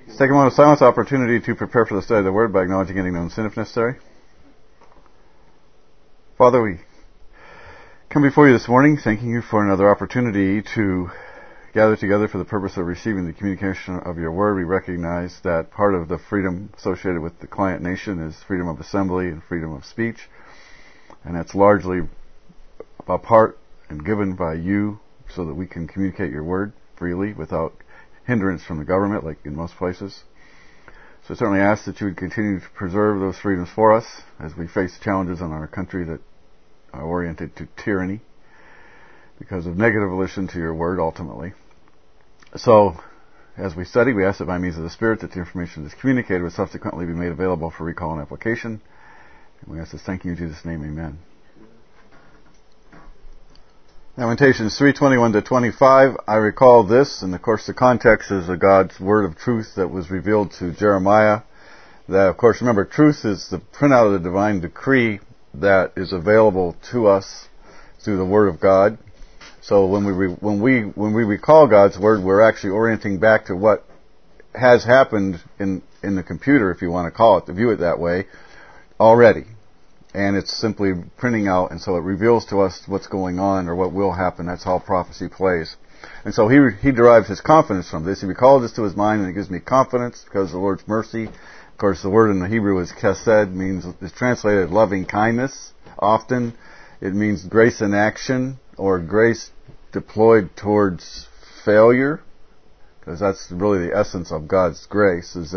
Let's take a moment of silence, opportunity to prepare for the study of the Word by acknowledging any known sin if necessary. Father, we come before you this morning, thanking you for another opportunity to gather together for the purpose of receiving the communication of your Word. We recognize that part of the freedom associated with the client nation is freedom of assembly and freedom of speech, and that's largely a part and given by you so that we can communicate your Word freely without hindrance from the government, like in most places. So I certainly ask that you would continue to preserve those freedoms for us as we face challenges in our country that are oriented to tyranny because of negative volition to your word ultimately. So as we study, we ask that by means of the Spirit that the information that is communicated would subsequently be made available for recall and application. And we ask this thanking you in Jesus' name, amen. Lamentations 3:21 to 25. I recall this, and of course the context is God's word of truth that was revealed to Jeremiah. That, of course, remember, truth is the printout of the divine decree that is available to us through the Word of God. So when we recall God's Word, we're actually orienting back to what has happened in the computer, if you want to call it, to view it that way, already. And it's simply printing out, and so it reveals to us what's going on or what will happen. That's how prophecy plays. And so he derives his confidence from this. He recalls this to his mind, and it gives me confidence because of the Lord's mercy. Of course, the word in the Hebrew is chesed, is translated loving kindness. Often it means grace in action or grace deployed towards failure, because that's really the essence of God's grace, is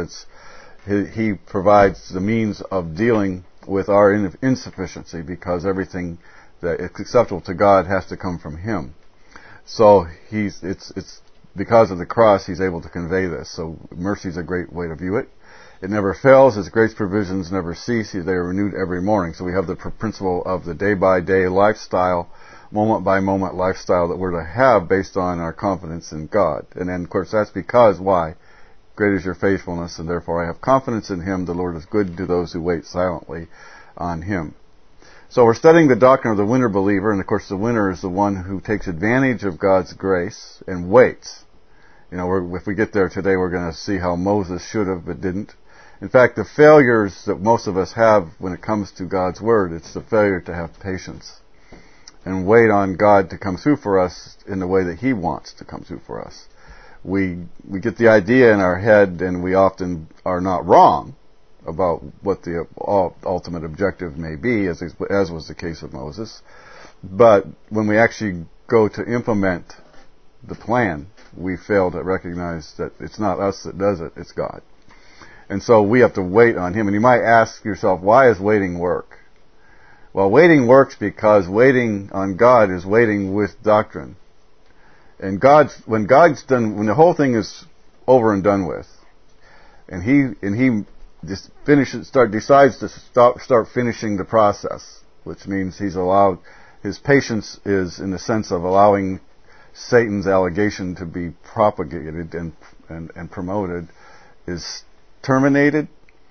He provides the means of dealing with our insufficiency, because everything that is acceptable to God has to come from Him. So it's because of the cross He's able to convey this. So mercy is a great way to view it. It never fails. His grace provisions never cease. They are renewed every morning. So we have the principle of the day-by-day lifestyle, moment-by-moment lifestyle that we're to have based on our confidence in God. And then, of course, that's because, why? Great is your faithfulness, and therefore I have confidence in Him. The Lord is good to those who wait silently on Him. So we're studying the doctrine of the winner believer, and of course the winner is the one who takes advantage of God's grace and waits. You know, if we get there today, we're going to see how Moses should have but didn't. In fact, the failures that most of us have when it comes to God's Word, it's the failure to have patience and wait on God to come through for us in the way that He wants to come through for us. We get the idea in our head, and we often are not wrong about what the ultimate objective may be, as was the case of Moses. But when we actually go to implement the plan, we fail to recognize that it's not us that does it, it's God. And so we have to wait on Him. And you might ask yourself, why does waiting work? Well, waiting works because waiting on God is waiting with doctrine. And when the whole thing is over and done with, and He just decides to start finishing the process, which means His patience is in the sense of allowing Satan's allegation to be propagated and promoted, is terminated.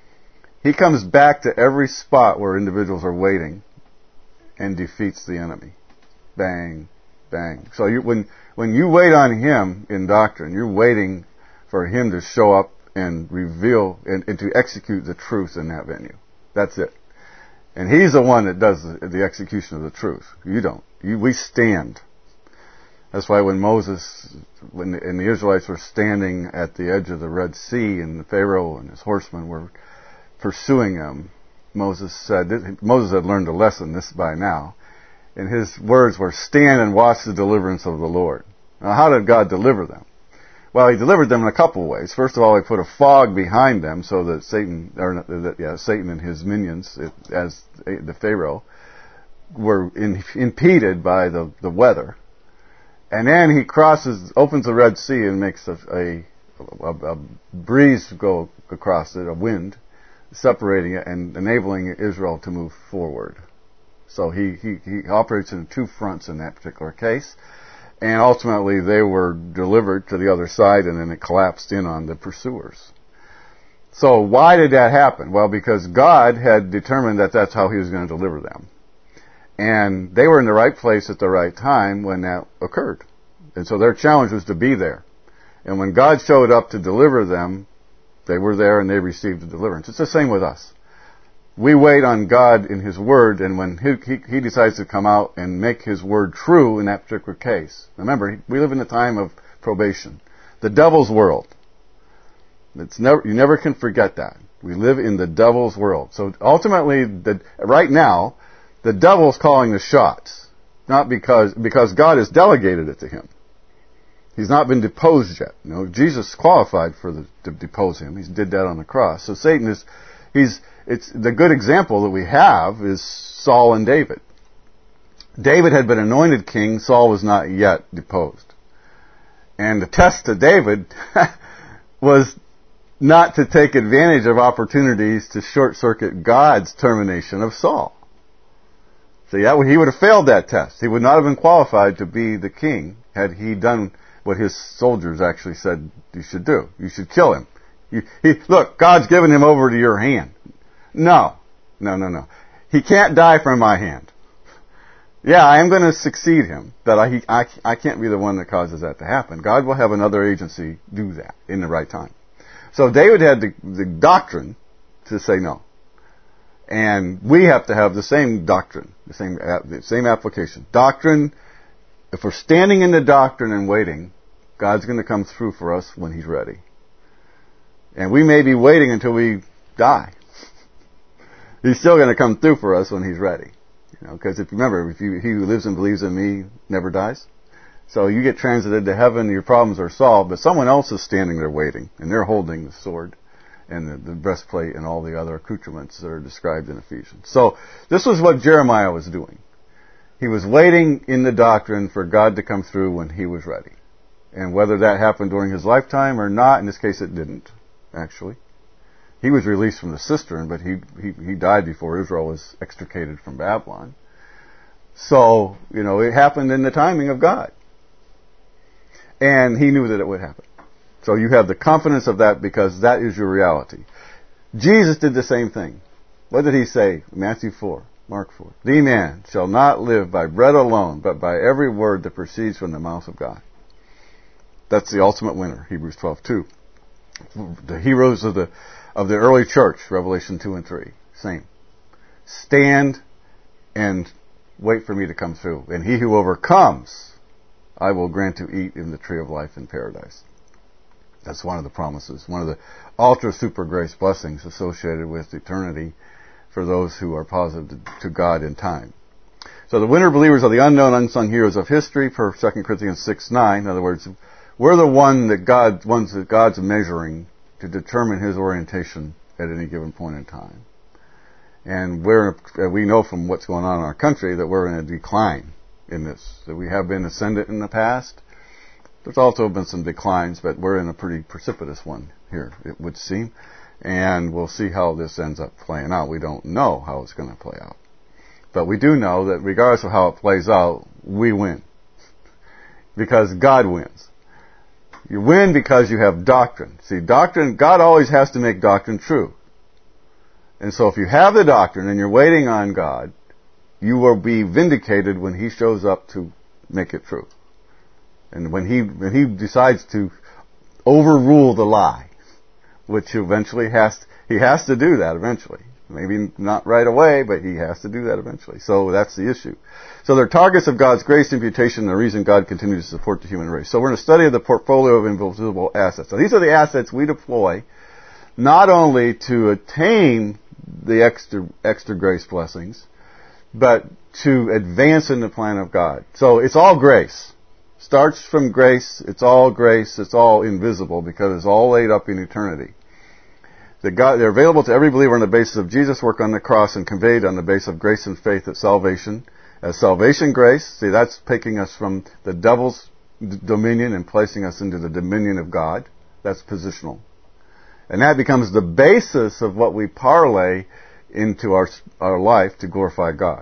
He comes back to every spot where individuals are waiting and defeats the enemy. Bang, bang. So when you wait on Him in doctrine, you're waiting for Him to show up and reveal and to execute the truth in that venue. That's it. And He's the one that does the execution of the truth. You don't. We stand. That's why when the Israelites were standing at the edge of the Red Sea and the Pharaoh and his horsemen were pursuing them, Moses had learned a lesson this by now. And his words were, stand and watch the deliverance of the Lord. Now, how did God deliver them? Well, He delivered them in a couple of ways. First of all, He put a fog behind them so that Satan and his minions, as the Pharaoh, were impeded by the weather. And then He opens the Red Sea and makes a breeze go across it, a wind, separating it and enabling Israel to move forward. So he operates in two fronts in that particular case. And ultimately they were delivered to the other side, and then it collapsed in on the pursuers. So why did that happen? Well, because God had determined that that's how He was going to deliver them. And they were in the right place at the right time when that occurred. And so their challenge was to be there. And when God showed up to deliver them, They were there and they received the deliverance. It's the same with us. We wait on God in His Word, and when He decides to come out and make His Word true in that particular case. Remember, we live in a time of probation. The devil's world. You never can forget that. We live in the devil's world. So ultimately, right now, the devil's calling the shots. Not because God has delegated it to him. He's not been deposed yet. Jesus qualified to depose him. He did that on the cross. So Satan it's the good example that we have is Saul and David. David had been anointed king. Saul was not yet deposed. And the test to David was not to take advantage of opportunities to short-circuit God's termination of Saul. So he would have failed that test. He would not have been qualified to be the king had he done what his soldiers actually said you should do. You should kill him. Look, God's given him over to your hand. No. He can't die from my hand. Yeah, I am going to succeed him, but I can't be the one that causes that to happen. God will have another agency do that in the right time. So David had the doctrine to say no. And we have to have the same doctrine, the same application. Doctrine, if we're standing in the doctrine and waiting, God's going to come through for us when He's ready. And we may be waiting until we die. He's still going to come through for us when He's ready. Because if you remember, he who lives and believes in me never dies. So you get transited to heaven, your problems are solved, but someone else is standing there waiting, and they're holding the sword and the breastplate and all the other accoutrements that are described in Ephesians. So this was what Jeremiah was doing. He was waiting in the doctrine for God to come through when He was ready. And whether that happened during his lifetime or not, in this case it didn't, actually. He was released from the cistern, but he died before Israel was extricated from Babylon. So, it happened in the timing of God. And He knew that it would happen. So you have the confidence of that because that is your reality. Jesus did the same thing. What did He say? Matthew 4, Mark 4. The man shall not live by bread alone, but by every word that proceeds from the mouth of God. That's the ultimate winner, Hebrews 12:2. The heroes of the early church, Revelation 2 and 3. Same. Stand and wait for me to come through. And he who overcomes, I will grant to eat in the tree of life in paradise. That's one of the promises, one of the ultra super grace blessings associated with eternity for those who are positive to God in time. So the winter believers are the unknown, unsung heroes of history, per 2 Corinthians 6:9. In other words, we're the ones that God's measuring to determine His orientation at any given point in time. And we know from what's going on in our country that we're in a decline in this. That we have been ascendant in the past. There's also been some declines, but we're in a pretty precipitous one here, it would seem. And we'll see how this ends up playing out. We don't know how it's going to play out. But we do know that regardless of how it plays out, we win. Because God wins. You win because you have doctrine. See, doctrine, God always has to make doctrine true. And so if you have the doctrine and you're waiting on God, you will be vindicated when He shows up to make it true. And when He decides to overrule the lie, which eventually He has to do that eventually. Maybe not right away, but He has to do that eventually. So that's the issue. So they're targets of God's grace imputation and the reason God continues to support the human race. So we're going to study the portfolio of invisible assets. So these are the assets we deploy not only to attain the extra grace blessings, but to advance in the plan of God. So it's all grace. Starts from grace, it's all invisible because it's all laid up in eternity. They're available to every believer on the basis of Jesus' work on the cross and conveyed on the basis of grace and faith at salvation. As salvation grace, see, that's taking us from the devil's dominion and placing us into the dominion of God. That's positional. And that becomes the basis of what we parlay into our life to glorify God.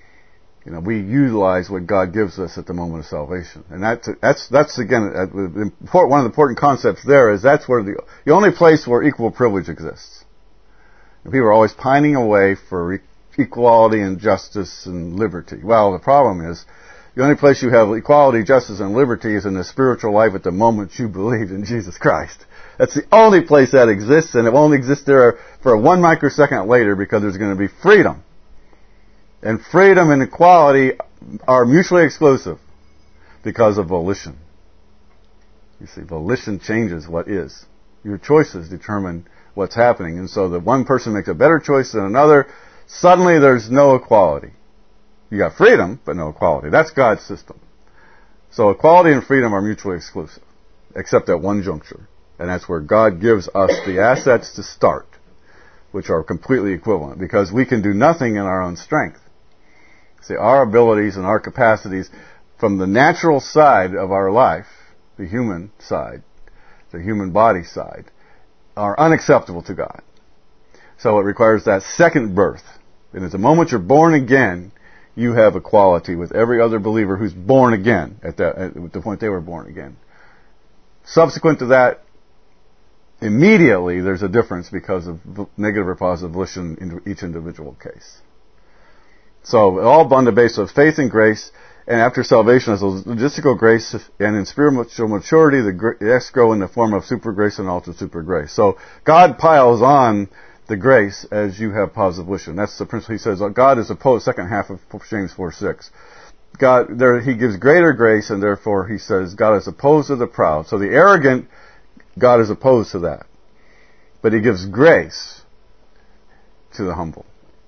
We utilize what God gives us at the moment of salvation. And that's again, one of the important concepts there is that's where the only place where equal privilege exists. And people are always pining away for equality and justice and liberty. Well, the problem is, the only place you have equality, justice, and liberty is in the spiritual life at the moment you believe in Jesus Christ. That's the only place that exists, and it won't exist there for 1 microsecond later because there's going to be freedom. And freedom and equality are mutually exclusive because of volition. You see, volition changes what is. Your choices determine what's happening. And so that one person makes a better choice than another, suddenly there's no equality. You got freedom, but no equality. That's God's system. So equality and freedom are mutually exclusive, except at one juncture. And that's where God gives us the assets to start, which are completely equivalent, because we can do nothing in our own strength. See, our abilities and our capacities from the natural side of our life, the human side, the human body side, are unacceptable to God. So it requires that second birth. And at the moment you're born again, you have equality with every other believer who's born again at the point they were born again. Subsequent to that, immediately there's a difference because of negative or positive volition in each individual case. So all on the basis of faith and grace, and after salvation as a logistical grace, and in spiritual maturity, the acts grow in the form of super grace and ultra super grace. So God piles on the grace as you have positive volition. That's the principle. He says God is opposed, second half of James 4:6. He gives greater grace, and therefore he says God is opposed to the proud. So the arrogant, God is opposed to that. But he gives grace to the humble.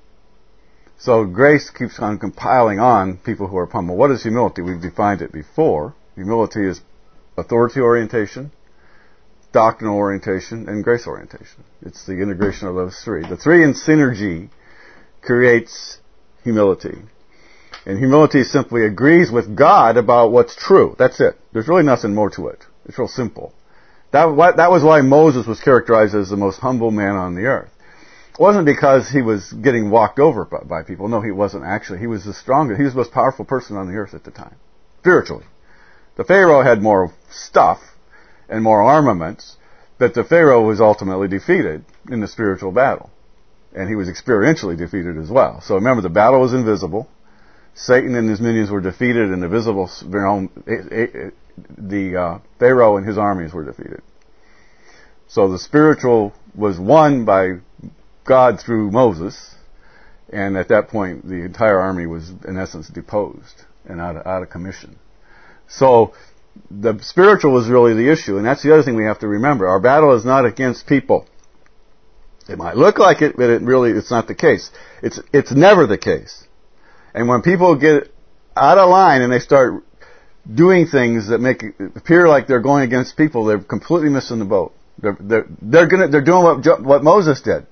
So grace keeps on compiling on people who are humble. What is humility? We've defined it before. Humility is authority orientation, doctrinal orientation, and grace orientation. It's the integration of those three. The three in synergy creates humility. And humility simply agrees with God about what's true. That's it. There's really nothing more to it. It's real simple. That was why Moses was characterized as the most humble man on the earth. It wasn't because he was getting walked over by people. No, he wasn't actually. He was the strongest. He was the most powerful person on the earth at the time, spiritually. The Pharaoh had more stuff and more armaments, but the Pharaoh was ultimately defeated in the spiritual battle. And he was experientially defeated as well. So remember, the battle was invisible. Satan and his minions were defeated in the visible realm. The Pharaoh and his armies were defeated. So the spiritual was won by God through Moses, and at that point the entire army was in essence deposed and out of commission. So the spiritual was really the issue, and that's the other thing we have to remember. Our battle is not against people. It might look like it, but it's not the case. It's never the case. And when people get out of line and they start doing things that make it appear like they're going against people, they're completely missing the boat. They're doing what Moses did.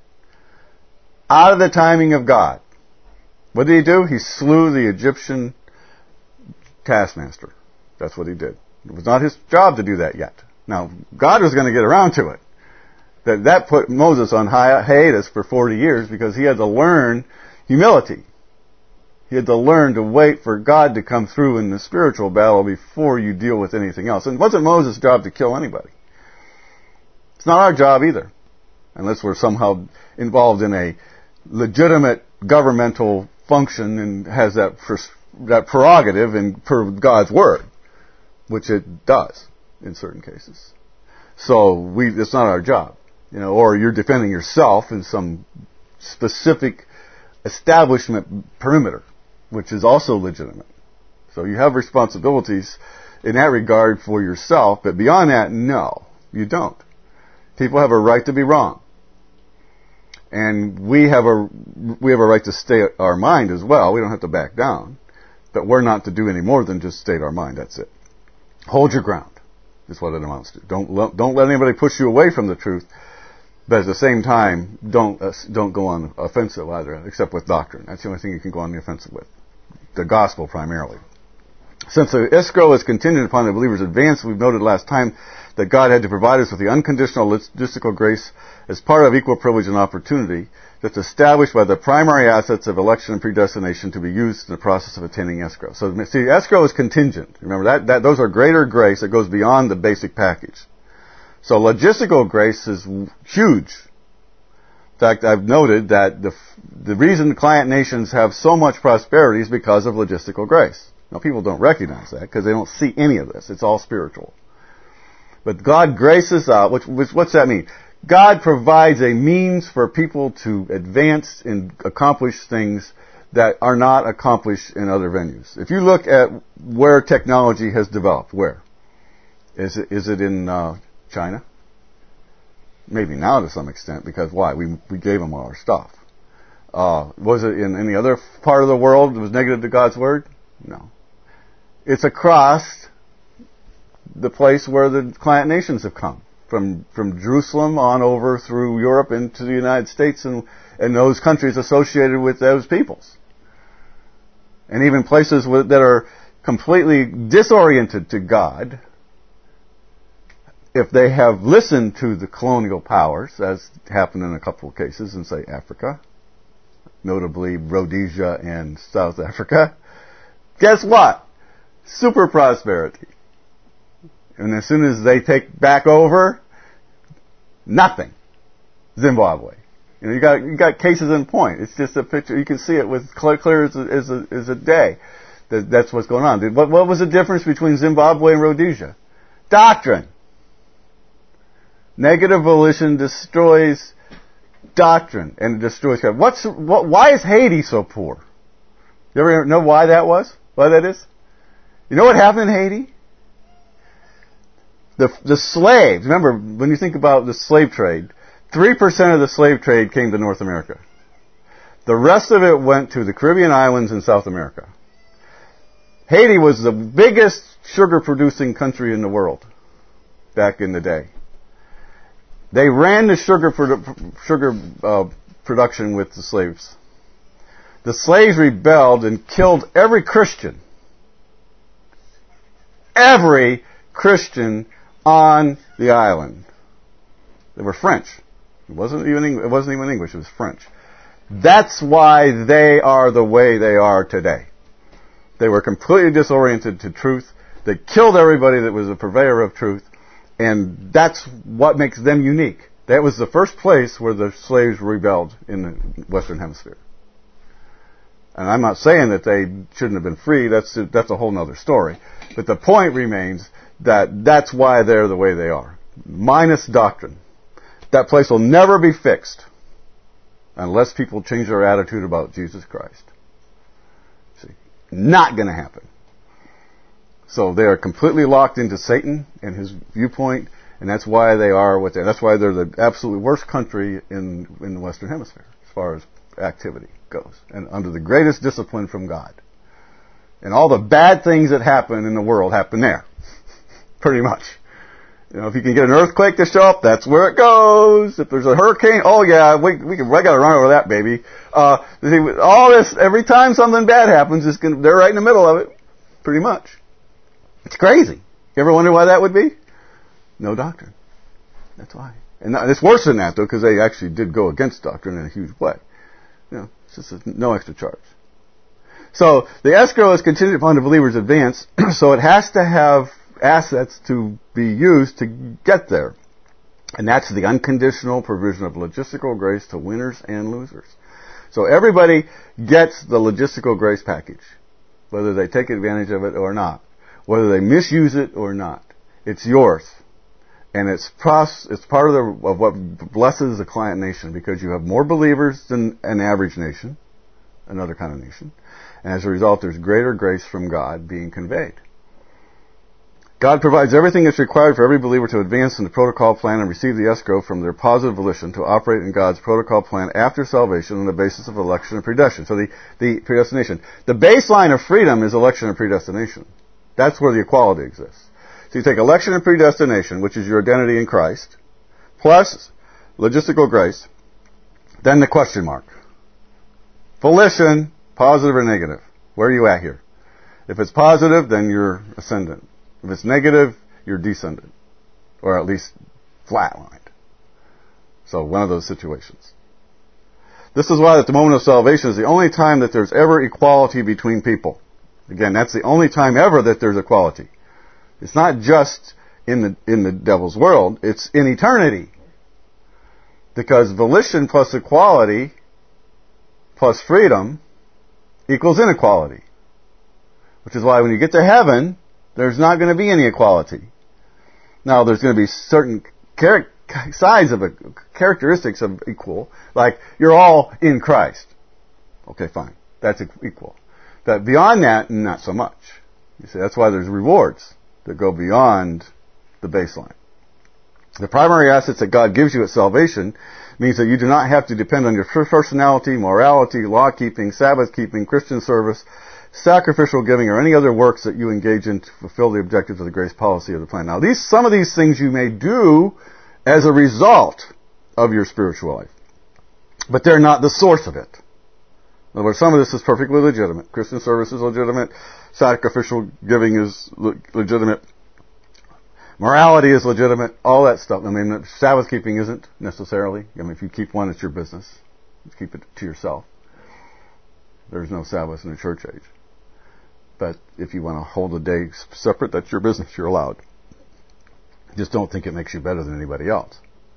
Out of the timing of God. What did he do? He slew the Egyptian taskmaster. That's what he did. It was not his job to do that yet. Now, God was going to get around to it. That put Moses on hiatus for 40 years because he had to learn humility. He had to learn to wait for God to come through in the spiritual battle before you deal with anything else. And it wasn't Moses' job to kill anybody. It's not our job either. Unless we're somehow involved in a legitimate governmental function and has that prerogative and per God's word, which it does in certain cases. So it's not our job, or you're defending yourself in some specific establishment perimeter, which is also legitimate. So you have responsibilities in that regard for yourself, but beyond that, no, you don't. People have a right to be wrong. And we have a right to state our mind as well. We don't have to back down. But we're not to do any more than just state our mind. That's it. Hold your ground is what it amounts to. Don't let anybody push you away from the truth. But at the same time, don't go on offensive either, except with doctrine. That's the only thing you can go on the offensive with. The gospel primarily. Since the escrow is contingent upon the believer's advance, we've noted last time that God had to provide us with the unconditional logistical grace as part of equal privilege and opportunity that's established by the primary assets of election and predestination to be used in the process of attaining escrow. So, see, escrow is contingent. Remember, that those are greater grace that goes beyond the basic package. So logistical grace is huge. In fact, I've noted that the reason client nations have so much prosperity is because of logistical grace. Now, people don't recognize that because they don't see any of this. It's all spiritual. But God graces out, what's that mean? God provides a means for people to advance and accomplish things that are not accomplished in other venues. If you look at where technology has developed, where? Is it in China? Maybe now to some extent, because why? We gave them all our stuff. Was it in any other part of the world that was negative to God's Word? No. It's across the place where the client nations have come. From Jerusalem on over through Europe into the United States and those countries associated with those peoples. And even places that are completely disoriented to God, if they have listened to the colonial powers, as happened in a couple of cases in, say, Africa, notably Rhodesia and South Africa, guess what? Super prosperity. And as soon as they take back over, nothing. Zimbabwe. You got cases in point. It's just a picture. You can see it with clear as a day. That's what's going on. What was the difference between Zimbabwe and Rhodesia? Doctrine. Negative volition destroys doctrine and it destroys God. Why is Haiti so poor? You ever know why that was? Why that is? You know what happened in Haiti? The slaves, remember, when you think about the slave trade, 3% of the slave trade came to North America. The rest of it went to the Caribbean islands and South America. Haiti was the biggest sugar-producing country in the world back in the day. They ran the sugar production with the slaves. The slaves rebelled and killed every Christian. Every Christian on the island. They were French. It wasn't even English, it was French. That's why they are the way they are today. They were completely disoriented to truth. They killed everybody that was a purveyor of truth. And that's what makes them unique. That was the first place where the slaves rebelled in the Western Hemisphere. And I'm not saying that they shouldn't have been free. That's a whole other story. But the point remains that that's why they're the way they are. Minus doctrine. That place will never be fixed unless people change their attitude about Jesus Christ. See, not going to happen. So they are completely locked into Satan and his viewpoint, and that's why they are what they are. That's why they're the absolutely worst country in the Western Hemisphere as far as activity goes, and under the greatest discipline from God. And all the bad things that happen in the world happen there. Pretty much. You know, if you can get an earthquake to show up, that's where it goes. If there's a hurricane, oh yeah, I gotta run over that baby. All this, every time something bad happens, they're right in the middle of it. Pretty much. It's crazy. You ever wonder why that would be? No doctrine. That's why. And it's worse than that though, because they actually did go against doctrine in a huge way. You know, it's just no extra charge. So, the escrow is contingent upon the believer's advance, so it has to have assets to be used to get there. And that's the unconditional provision of logistical grace to winners and losers. So everybody gets the logistical grace package, whether they take advantage of it or not, whether they misuse it or not. It's yours. And it's part of what blesses the client nation, because you have more believers than an average nation, another kind of nation. And as a result, there's greater grace from God being conveyed. God provides everything that's required for every believer to advance in the protocol plan and receive the escrow from their positive volition to operate in God's protocol plan after salvation on the basis of election and predestination. So the predestination. The baseline of freedom is election and predestination. That's where the equality exists. So you take election and predestination, which is your identity in Christ, plus logistical grace, then the question mark. Volition, positive or negative? Where are you at here? If it's positive, then you're ascendant. If it's negative, you're descendant. Or at least flatlined. So one of those situations. This is why at the moment of salvation is the only time that there's ever equality between people. Again, that's the only time ever that there's equality. It's not just in the devil's world, it's in eternity. Because volition plus equality plus freedom equals inequality. Which is why when you get to heaven, there's not going to be any equality. Now, there's going to be certain characteristics of equal, like you're all in Christ. Okay, fine. That's equal. But beyond that, not so much. You see, that's why there's rewards that go beyond the baseline. The primary assets that God gives you at salvation means that you do not have to depend on your personality, morality, law-keeping, Sabbath-keeping, Christian service, sacrificial giving, or any other works that you engage in to fulfill the objectives of the grace policy of the plan. Now, some of these things you may do as a result of your spiritual life, but they're not the source of it. In other words, some of this is perfectly legitimate. Christian service is legitimate. Sacrificial giving is legitimate. Morality is legitimate. All that stuff. I mean, Sabbath keeping isn't necessarily. I mean, if you keep one, it's your business. You keep it to yourself. There's no Sabbath in the church age. But if you want to hold a day separate, that's your business. You're allowed. Just don't think it makes you better than anybody else.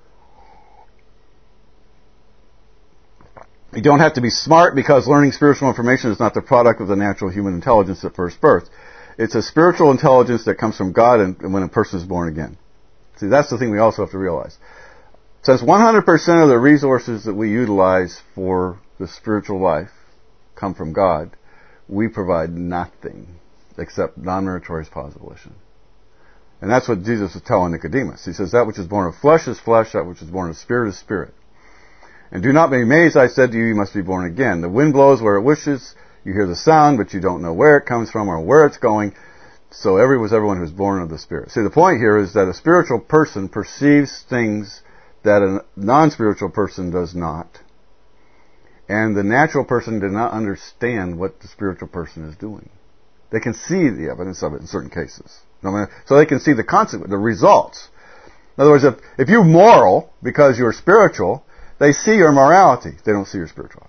You don't have to be smart, because learning spiritual information is not the product of the natural human intelligence at first birth. It's a spiritual intelligence that comes from God and when a person is born again. See, that's the thing we also have to realize. Since 100% of the resources that we utilize for the spiritual life come from God, we provide nothing except non-meritorious positive volition. And that's what Jesus was telling Nicodemus. He says, that which is born of flesh is flesh, that which is born of spirit is spirit. And do not be amazed, I said to you, you must be born again. The wind blows where it wishes, you hear the sound, but you don't know where it comes from or where it's going. So everyone who is born of the Spirit. See, the point here is that a spiritual person perceives things that a non-spiritual person does not. And the natural person does not understand what the spiritual person is doing. They can see the evidence of it in certain cases. So they can see the consequence, the results. In other words, if you're moral because you're spiritual, they see your morality. They don't see your spirituality.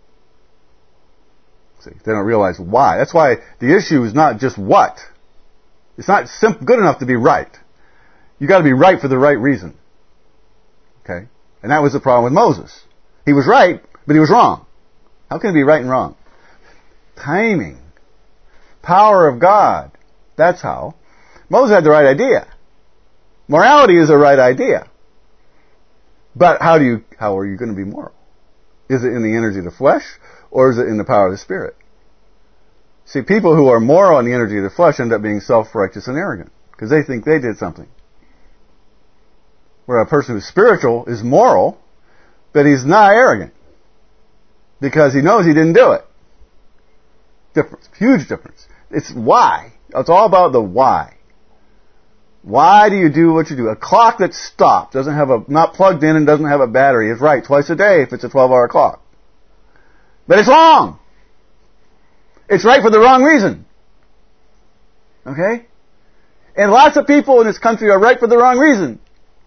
See, they don't realize why. That's why the issue is not just what. It's not good enough to be right. You got to be right for the right reason. Okay? And that was the problem with Moses. He was right, but he was wrong. How can he be right and wrong? Timing. Power of God. That's how. Moses had the right idea. Morality is the right idea. But how are you going to be moral? Is it in the energy of the flesh, or is it in the power of the Spirit? See, people who are moral in the energy of the flesh end up being self-righteous and arrogant, because they think they did something. Where a person who's spiritual is moral, but he's not arrogant, because he knows he didn't do it. Difference. Huge difference. It's why. It's all about the why. Why do you do what you do? A clock that's stopped, not plugged in and doesn't have a battery is right twice a day if it's a 12-hour clock. But it's wrong. It's right for the wrong reason. Okay? And lots of people in this country are right for the wrong reason.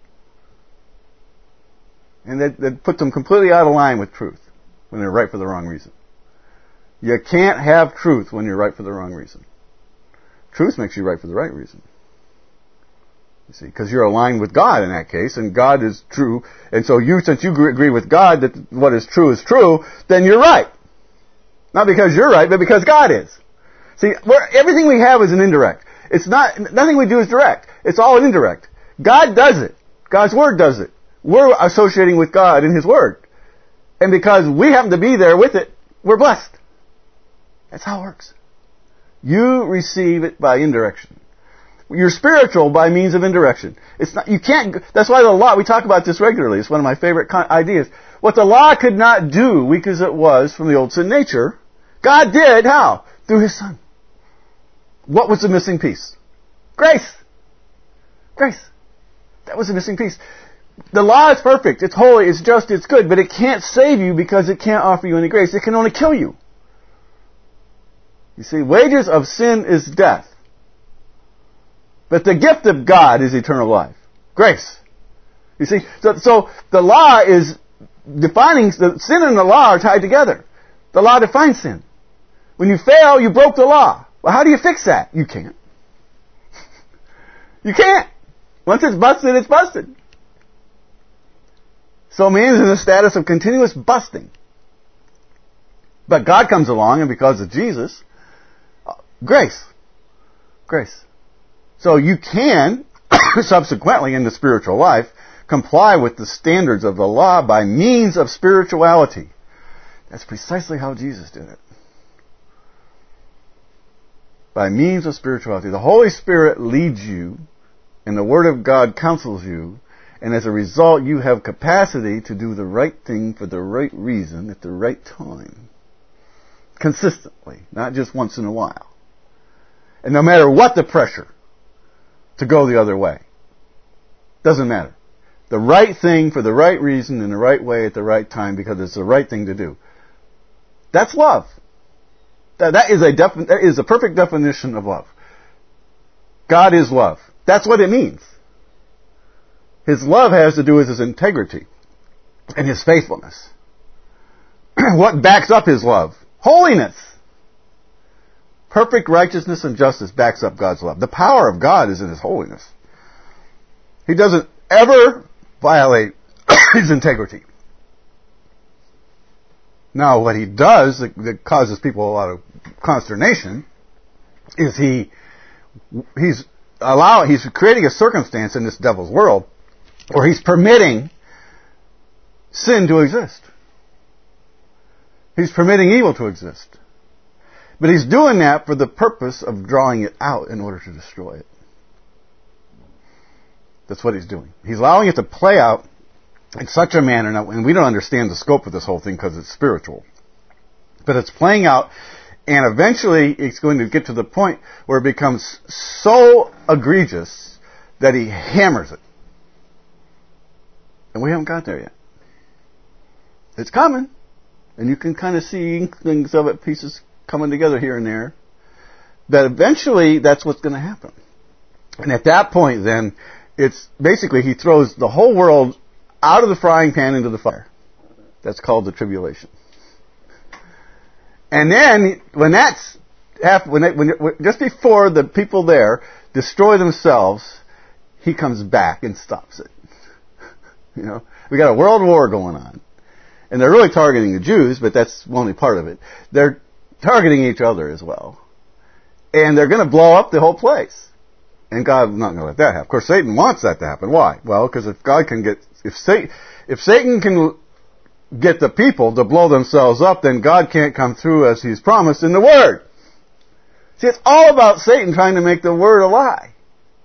And that puts them completely out of line with truth when they're right for the wrong reason. You can't have truth when you're right for the wrong reason. Truth makes you right for the right reason. You see, because you're aligned with God in that case, and God is true, and so since you agree with God that what is true, then you're right. Not because you're right, but because God is. See, everything we have is an indirect. Nothing we do is direct. It's all an indirect. God does it. God's Word does it. We're associating with God in His Word. And because we happen to be there with it, we're blessed. That's how it works. You receive it by indirection. You're spiritual by means of indirection. That's why the law, we talk about this regularly. It's one of my favorite ideas. What the law could not do, weak as it was from the old sin nature, God did, how? Through His Son. What was the missing piece? Grace. Grace. That was the missing piece. The law is perfect, it's holy, it's just, it's good, but it can't save you because it can't offer you any grace. It can only kill you. You see, wages of sin is death. But the gift of God is eternal life. Grace. You see, so the law is defining, the sin and the law are tied together. The law defines sin. When you fail, you broke the law. Well, how do you fix that? You can't. You can't. Once it's busted, it's busted. So man is in a status of continuous busting. But God comes along, and because of Jesus, grace. Grace. So you can subsequently in the spiritual life, comply with the standards of the law by means of spirituality. That's precisely how Jesus did it. By means of spirituality. The Holy Spirit leads you, and the Word of God counsels you, and as a result you have capacity to do the right thing for the right reason at the right time. Consistently, not just once in a while. And no matter what the pressure to go the other way. Doesn't matter. The right thing for the right reason in the right way at the right time because it's the right thing to do. That's love. That is a perfect definition of love. God is love. That's what it means. His love has to do with His integrity and His faithfulness. What backs up His love? Holiness. Perfect righteousness and justice backs up God's love. The power of God is in His holiness. He doesn't ever violate His integrity. Now, what He does that causes people a lot of consternation is He's creating a circumstance in this devil's world where He's permitting sin to exist. He's permitting evil to exist. But He's doing that for the purpose of drawing it out in order to destroy it. That's what He's doing. He's allowing it to play out in such a manner, and we don't understand the scope of this whole thing because it's spiritual. But it's playing out, and eventually it's going to get to the point where it becomes so egregious that He hammers it. And we haven't got there yet. It's coming. And you can kind of see inklings of it, pieces coming together here and there. But eventually that's what's going to happen. And at that point then, it's basically He throws the whole world out of the frying pan into the fire. That's called the tribulation. And then, when that's just before the people there destroy themselves, He comes back and stops it. You know, we got a world war going on. And they're really targeting the Jews, but that's only part of it. They're targeting each other as well. And they're going to blow up the whole place. And God's not going to let that happen. Of course, Satan wants that to happen. Why? Well, because if Satan can get the people to blow themselves up, then God can't come through as He's promised in the Word. See, it's all about Satan trying to make the Word a lie.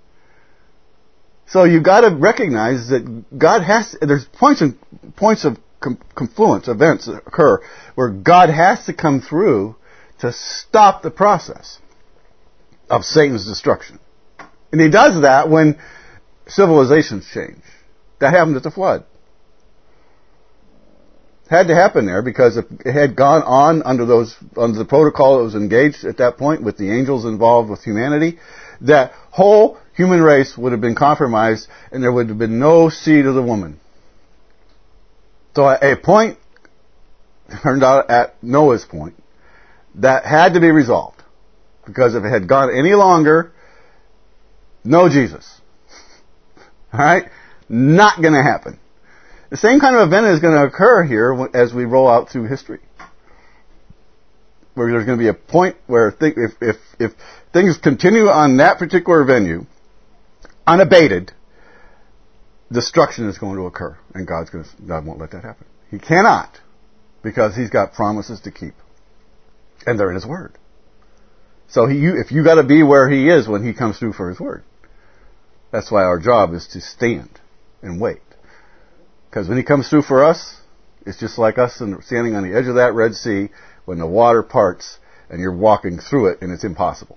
So you've got to recognize that God there's points of confluence, events that occur where God has to come through to stop the process of Satan's destruction. And He does that when civilizations change. That happened at the flood. It had to happen there because if it had gone on under the protocol that was engaged at that point with the angels involved with humanity, that whole human race would have been compromised and there would have been no seed of the woman. So at a point, turned out at Noah's point, that had to be resolved. Because if it had gone any longer, no Jesus. Alright? Not going to happen. The same kind of event is going to occur here as we roll out through history. Where there's going to be a point where if things continue on that particular venue, unabated, destruction is going to occur. And God won't let that happen. He cannot. Because He's got promises to keep. And they're in His Word. So if you got to be where He is when He comes through for His Word. That's why our job is to stand and wait. Because when He comes through for us, it's just like us standing on the edge of that Red Sea when the water parts and you're walking through it and it's impossible.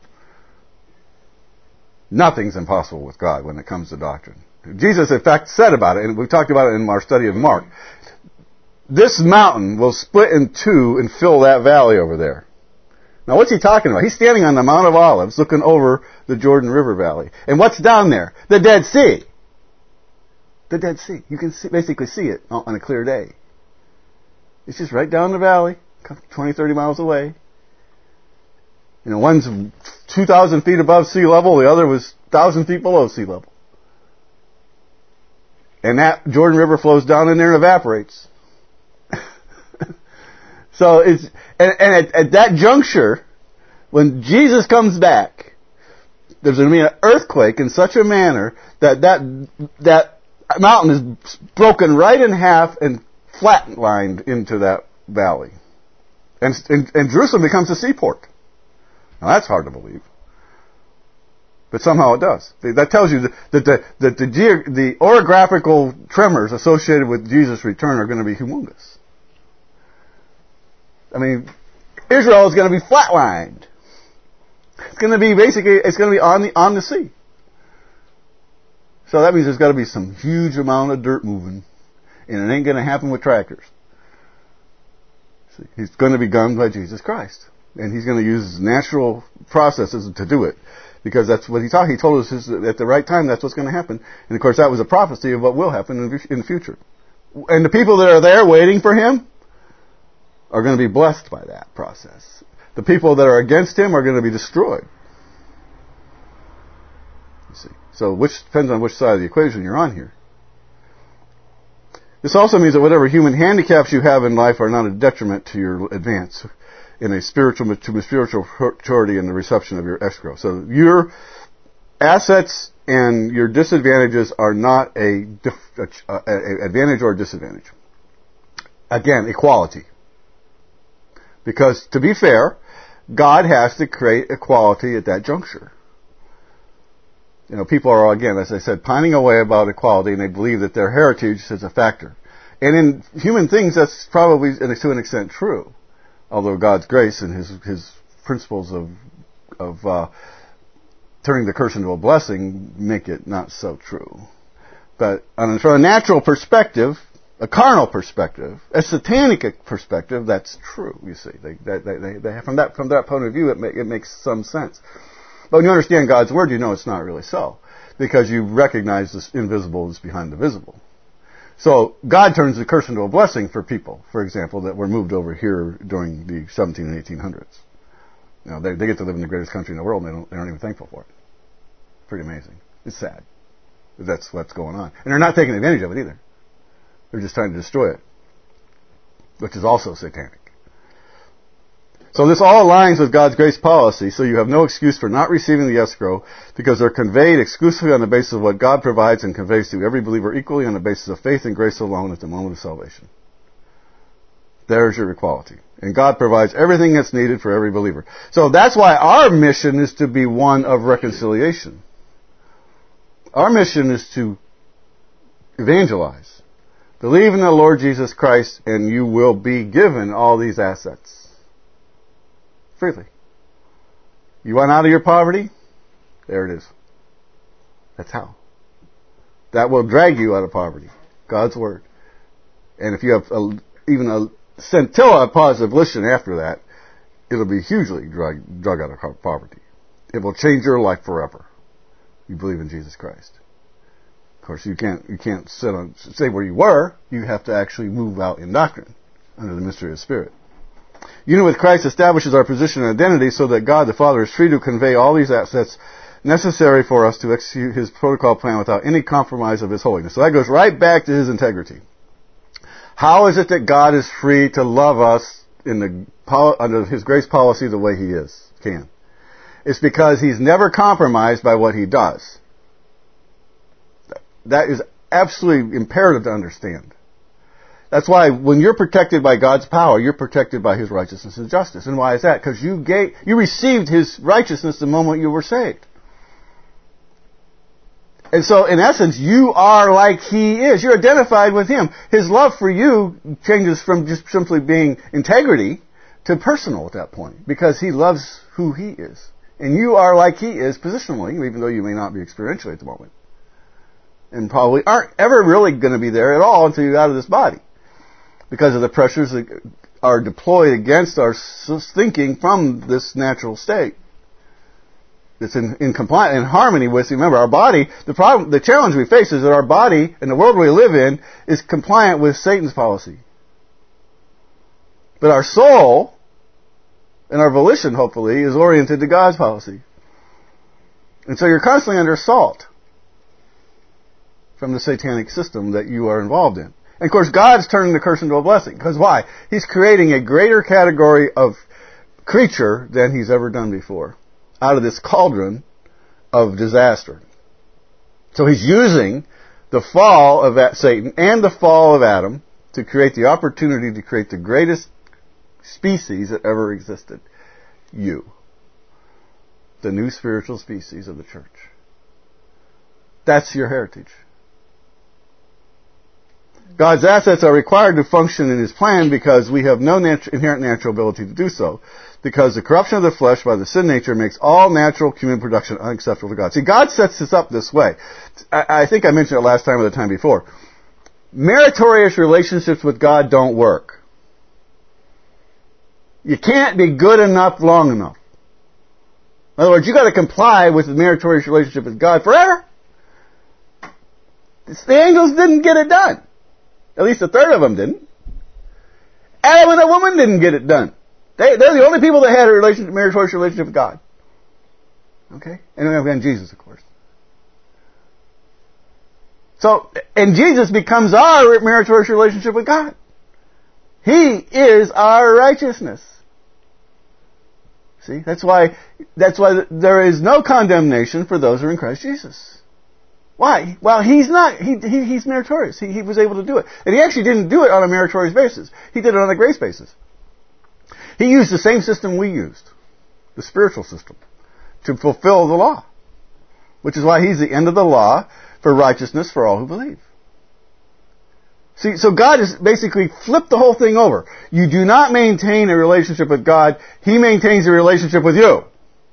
Nothing's impossible with God when it comes to doctrine. Jesus, in fact, said about it, and we talked about it in our study of Mark, this mountain will split in two and fill that valley over there. Now what's He talking about? He's standing on the Mount of Olives looking over the Jordan River Valley. And what's down there? The Dead Sea. The Dead Sea. You can basically see it on a clear day. It's just right down the valley, 20, 30 miles away. You know, one's 2,000 feet above sea level, the other was 1,000 feet below sea level. And that Jordan River flows down in there and evaporates. So at that juncture, when Jesus comes back, there's going to be an earthquake in such a manner that mountain is broken right in half and flatlined into that valley. And Jerusalem becomes a seaport. Now that's hard to believe. But somehow it does. That tells you that the orographical tremors associated with Jesus' return are going to be humongous. I mean, Israel is going to be flatlined. It's going to be on the sea. So that means there's got to be some huge amount of dirt moving, and it ain't going to happen with tractors. See, he's going to be gunned by Jesus Christ, and he's going to use natural processes to do it, because that's what he told us at the right time. That's what's going to happen, and of course that was a prophecy of what will happen in the future. And the people that are there waiting for him are going to be blessed by that process. The people that are against him are going to be destroyed. You see. So which depends on which side of the equation you're on here. This also means that whatever human handicaps you have in life are not a detriment to your advance in a spiritual maturity and the reception of your escrow. So your assets and your disadvantages are not an advantage or a disadvantage. Again, equality. Because to be fair, God has to create equality at that juncture. You know, people are, again, as I said, pining away about equality, and they believe that their heritage is a factor. And in human things, that's probably, to an extent, true. Although God's grace and His principles of turning the curse into a blessing make it not so true. But from a natural perspective, a carnal perspective, a satanic perspective, that's true. You see, from that point of view, it makes some sense. But when you understand God's word, you know it's not really so, because you recognize this invisible is behind the visible. So God turns the curse into a blessing for people, for example, that were moved over here during the 17 and 1800s. You know, they get to live in the greatest country in the world, and they aren't even thankful for it. Pretty amazing. It's sad. But that's what's going on, and they're not taking advantage of it either. They're just trying to destroy it, which is also satanic. So this all aligns with God's grace policy, so you have no excuse for not receiving the escrow, because they're conveyed exclusively on the basis of what God provides and conveys to every believer equally on the basis of faith and grace alone at the moment of salvation. There's your equality. And God provides everything that's needed for every believer. So that's why our mission is to be one of reconciliation. Our mission is to evangelize. Believe in the Lord Jesus Christ, and you will be given all these assets. Freely. You want out of your poverty? There it is. That's how. That will drag you out of poverty. God's Word. And if you have even a scintilla of positive volition after that, it'll be hugely drug out of poverty. It will change your life forever. You believe in Jesus Christ. Of course, you can't stay where you were. You have to actually move out in doctrine under the mystery of the Spirit. Union with Christ establishes our position and identity so that God the Father is free to convey all these assets necessary for us to execute His protocol plan without any compromise of His holiness. So that goes right back to His integrity. How is it that God is free to love us under His grace policy the way He can? It's because He's never compromised by what He does. That is absolutely imperative to understand. That's why when you're protected by God's power, you're protected by His righteousness and justice. And why is that? Because you received His righteousness the moment you were saved. And so, in essence, you are like He is. You're identified with Him. His love for you changes from just simply being integrity to personal at that point, because He loves who He is. And you are like He is positionally, even though you may not be experientially at the moment. And probably aren't ever really going to be there at all until you're out of this body, because of the pressures that are deployed against our thinking from this natural state. It's in compliance, in harmony with, remember, our body. The challenge we face is that our body and the world we live in is compliant with Satan's policy. But our soul and our volition, hopefully, is oriented to God's policy. And so you're constantly under assault from the satanic system that you are involved in. And of course, God's turning the curse into a blessing. Because why? He's creating a greater category of creature than He's ever done before. Out of this cauldron of disaster. So he's using the fall of Satan and the fall of Adam to create the opportunity to create the greatest species that ever existed. You. The new spiritual species of the church. That's your heritage. God's assets are required to function in His plan because we have no inherent natural ability to do so. Because the corruption of the flesh by the sin nature makes all natural human production unacceptable to God. See, God sets this up this way. I think I mentioned it last time or the time before. Meritorious relationships with God don't work. You can't be good enough long enough. In other words, you've got to comply with the meritorious relationship with God forever. The angels didn't get it done. At least a third of them didn't. Adam and the woman didn't get it done. They're the only people that had a meritorious relationship with God. Okay? And then we have Jesus, of course. So, and Jesus becomes our meritorious relationship with God. He is our righteousness. See? That's why there is no condemnation for those who are in Christ Jesus. Why? Well, he's not. He's meritorious. He was able to do it. And he actually didn't do it on a meritorious basis. He did it on a grace basis. He used the same system we used, the spiritual system, to fulfill the law. Which is why he's the end of the law for righteousness for all who believe. See, so God has basically flipped the whole thing over. You do not maintain a relationship with God. He maintains a relationship with you.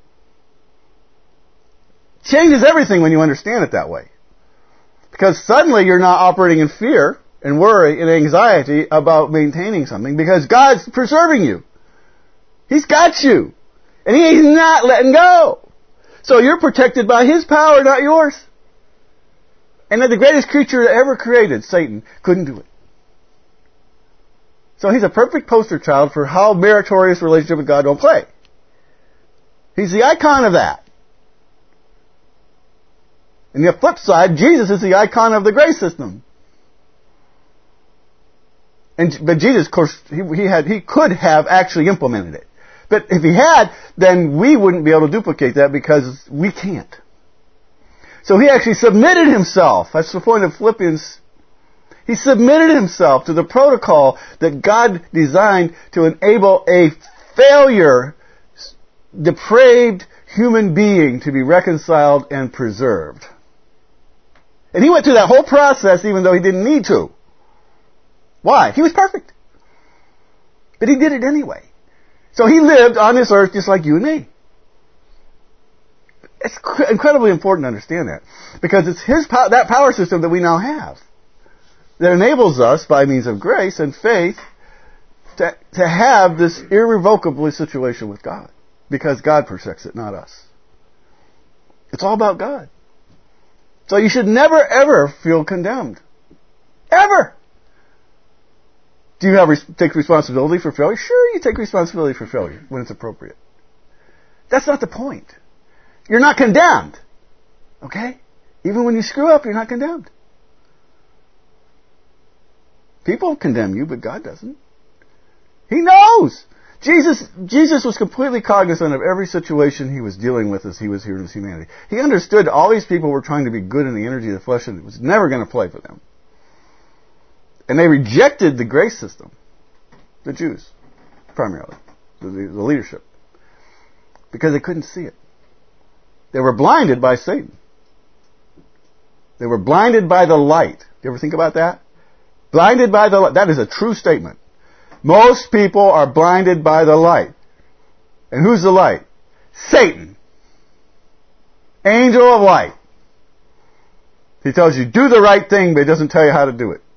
Changes everything when you understand it that way. Because suddenly you're not operating in fear and worry and anxiety about maintaining something because God's preserving you. He's got you. And He's not letting go. So you're protected by His power, not yours. And that the greatest creature that ever created, Satan, couldn't do it. So he's a perfect poster child for how meritorious relationship with God don't play. He's the icon of that. And the flip side, Jesus is the icon of the grace system. But Jesus, of course, he could have actually implemented it. But if he had, then we wouldn't be able to duplicate that because we can't. So he actually submitted himself. That's the point of Philippians. He submitted himself to the protocol that God designed to enable a failure, depraved human being to be reconciled and preserved. And he went through that whole process even though he didn't need to. Why? He was perfect. But he did it anyway. So he lived on this earth just like you and me. It's incredibly important to understand that. Because it's that power system that we now have that enables us, by means of grace and faith, to have this irrevocable situation with God. Because God protects it, not us. It's all about God. So you should never, ever feel condemned. Ever! Do you take responsibility for failure? Sure, you take responsibility for failure when it's appropriate. That's not the point. You're not condemned. Okay? Even when you screw up, you're not condemned. People condemn you, but God doesn't. He knows! Jesus was completely cognizant of every situation he was dealing with as he was here in his humanity. He understood all these people were trying to be good in the energy of the flesh and it was never going to play for them. And they rejected the grace system. The Jews, primarily. The leadership. Because they couldn't see it. They were blinded by Satan. They were blinded by the light. You ever think about that? Blinded by the light. That is a true statement. Most people are blinded by the light. And who's the light? Satan. Angel of light. He tells you, do the right thing, but he doesn't tell you how to do it.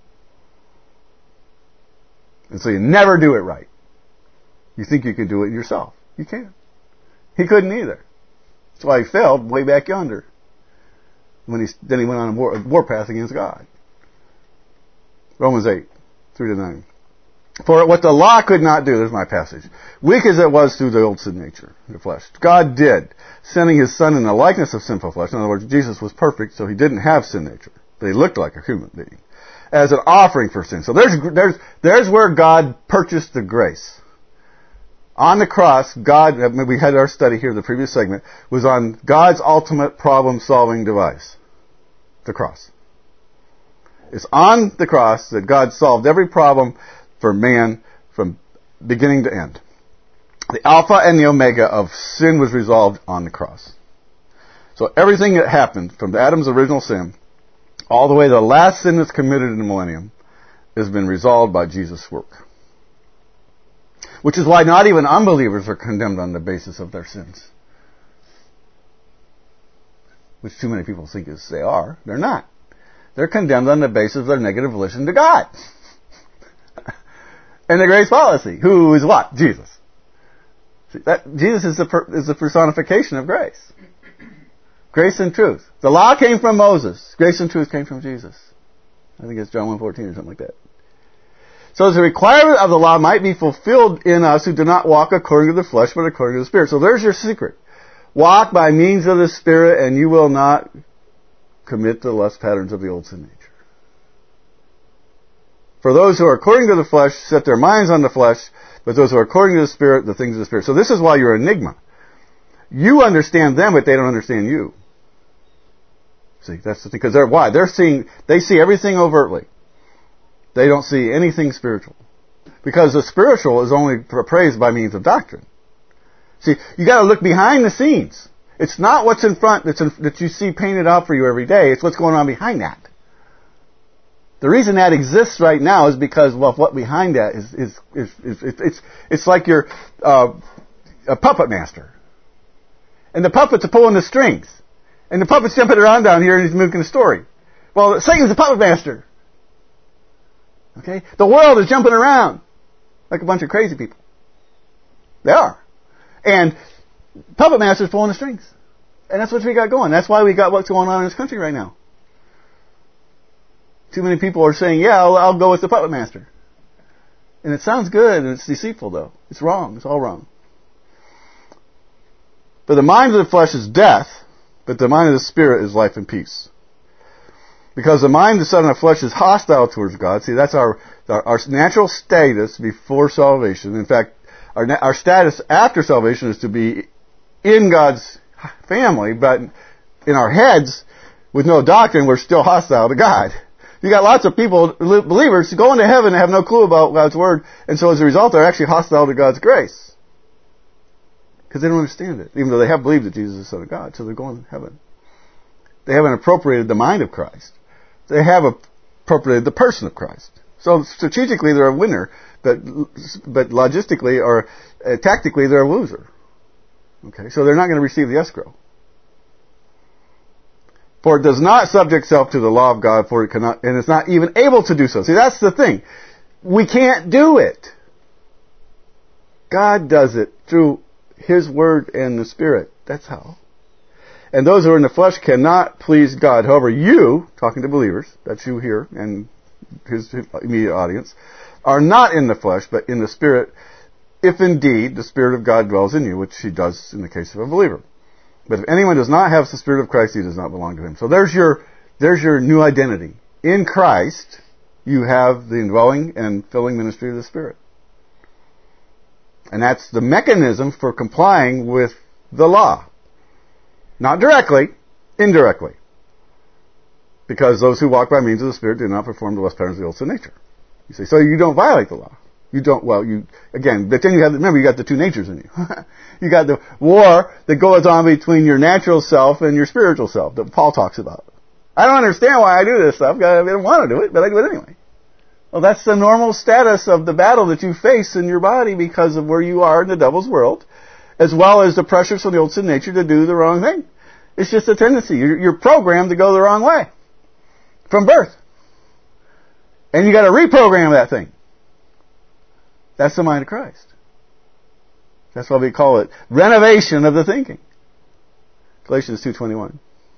And so you never do it right. You think you can do it yourself. You can't. He couldn't either. That's why he failed way back yonder. Then he went on a warpath against God. Romans 8, 3-9. For what the law could not do, there's my passage, weak as it was through the old sin nature, the flesh, God did, sending His Son in the likeness of sinful flesh. In other words, Jesus was perfect, so He didn't have sin nature, but He looked like a human being, as an offering for sin. So there's where God purchased the grace. On the cross, God, we had our study here, the previous segment, was on God's ultimate problem-solving device. The cross. It's on the cross that God solved every problem for man from beginning to end. The Alpha and the Omega of sin was resolved on the cross. So everything that happened from Adam's original sin all the way to the last sin that's committed in the millennium has been resolved by Jesus' work. Which is why not even unbelievers are condemned on the basis of their sins. Which too many people think is they are. They're not. They're condemned on the basis of their negative relation to God. And the grace policy. Who is what? Jesus. See, Jesus is the personification of grace. Grace and truth. The law came from Moses. Grace and truth came from Jesus. I think it's John 1:14 or something like that. So as the requirement of the law might be fulfilled in us who do not walk according to the flesh, but according to the Spirit. So there's your secret. Walk by means of the Spirit, and you will not commit the lust patterns of the old sin nature. For those who are according to the flesh set their minds on the flesh, but those who are according to the Spirit, the things of the Spirit. So this is why you're an enigma. You understand them, but they don't understand you. See, that's the thing. Because why? They see everything overtly. They don't see anything spiritual. Because the spiritual is only appraised by means of doctrine. See, you got to look behind the scenes. It's not what's in front that you see painted out for you every day. It's what's going on behind that. The reason that exists right now is because, well, what behind that it's like you're a puppet master, and the puppets are pulling the strings, and the puppet's jumping around down here, and he's making a story. Well, Satan's the puppet master. Okay, the world is jumping around like a bunch of crazy people. They are, and puppet master's pulling the strings, and that's what we got going. That's why we got what's going on in this country right now. Too many people are saying, yeah, I'll go with the puppet master. And it sounds good, and it's deceitful, though. It's wrong. It's all wrong. For the mind of the flesh is death, but the mind of the Spirit is life and peace. Because the mind of the son of the flesh is hostile towards God. See, that's our natural status before salvation. In fact, our status after salvation is to be in God's family, but in our heads, with no doctrine, we're still hostile to God. You got lots of people, believers, going to heaven and have no clue about God's Word, and so as a result, they're actually hostile to God's grace. Because they don't understand it, even though they have believed that Jesus is the Son of God, so they're going to heaven. They haven't appropriated the mind of Christ. They have appropriated the person of Christ. So strategically, they're a winner, but logistically or tactically, they're a loser. Okay, so they're not going to receive the escrow. For it does not subject itself to the law of God, for it cannot, and it's not even able to do so. See, that's the thing. We can't do it. God does it through His Word and the Spirit. That's how. And those who are in the flesh cannot please God. However, you, talking to believers, that's you here, and His immediate audience, are not in the flesh, but in the Spirit, if indeed the Spirit of God dwells in you, which He does in the case of a believer. But if anyone does not have the Spirit of Christ, he does not belong to Him. So there's your new identity. In Christ, you have the indwelling and filling ministry of the Spirit. And that's the mechanism for complying with the law. Not directly, indirectly. Because those who walk by means of the Spirit do not perform the lust patterns of the old sin nature. You say, so you don't violate the law. You don't, but then remember you got the two natures in you. You got the war that goes on between your natural self and your spiritual self that Paul talks about. I don't understand why I do this stuff. I don't want to do it, but I do it anyway. Well, that's the normal status of the battle that you face in your body because of where you are in the devil's world, as well as the pressures from the old sin nature to do the wrong thing. It's just a tendency. You're programmed to go the wrong way from birth. And you got to reprogram that thing. That's the mind of Christ. That's why we call it renovation of the thinking. Galatians 2:21.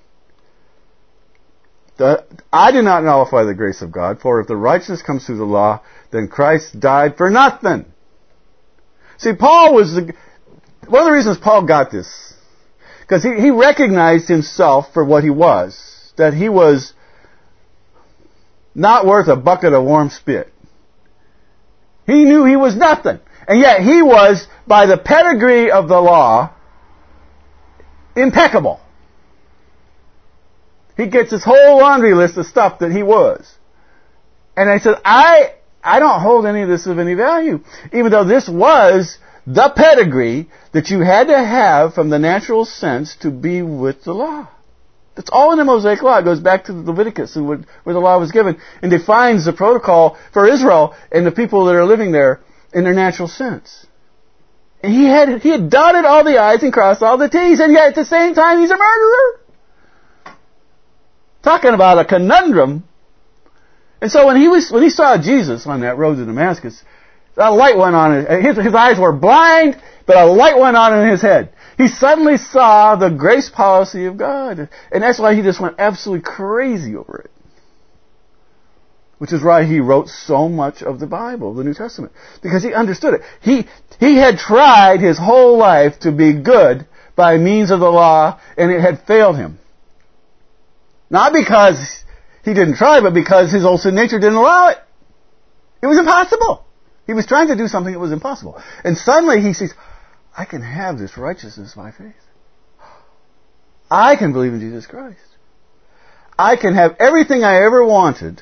I do not nullify the grace of God, for if the righteousness comes through the law, then Christ died for nothing. See, one of the reasons Paul got this, because he recognized himself for what he was, that he was not worth a bucket of warm spit. He knew he was nothing. And yet he was, by the pedigree of the law, impeccable. He gets his whole laundry list of stuff that he was. And I said, I don't hold any of this of any value. Even though this was the pedigree that you had to have from the natural sense to be with the law. That's all in the Mosaic Law. It goes back to Leviticus, where the law was given, and defines the protocol for Israel and the people that are living there in their natural sense. And he had dotted all the I's and crossed all the T's, and yet at the same time he's a murderer. Talking about a conundrum. And so when he saw Jesus on that road to Damascus, a light went on. His eyes were blind, but a light went on in his head. He suddenly saw the grace policy of God. And that's why he just went absolutely crazy over it. Which is why he wrote so much of the Bible, the New Testament. Because he understood it. He had tried his whole life to be good by means of the law, and it had failed him. Not because he didn't try, but because his old sin nature didn't allow it. It was impossible. He was trying to do something that was impossible. And suddenly he sees, I can have this righteousness by faith. I can believe in Jesus Christ. I can have everything I ever wanted